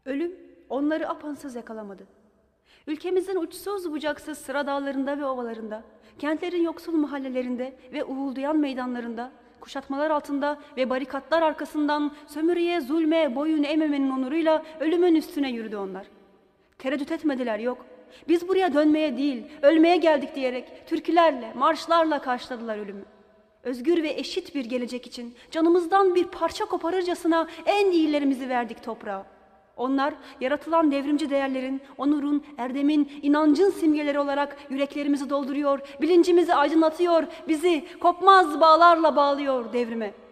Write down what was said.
Ölüm onları apansız yakalamadı. Ülkemizin uçsuz bucaksız sıra dağlarında ve ovalarında, kentlerin yoksul mahallelerinde ve uğuldayan meydanlarında, kuşatmalar altında ve barikatlar arkasından sömürüye, zulme boyun eğmemenin onuruyla ölümün üstüne yürüdü onlar. Tereddüt etmediler, yok. Biz buraya dönmeye değil, ölmeye geldik diyerek türkülerle, marşlarla karşıladılar ölümü. Özgür ve eşit bir gelecek için canımızdan bir parça koparırcasına en iyilerimizi verdik toprağa. Onlar yaratılan devrimci değerlerin, onurun, erdemin, inancın simgeleri olarak yüreklerimizi dolduruyor, bilincimizi aydınlatıyor, bizi kopmaz bağlarla bağlıyor devrime.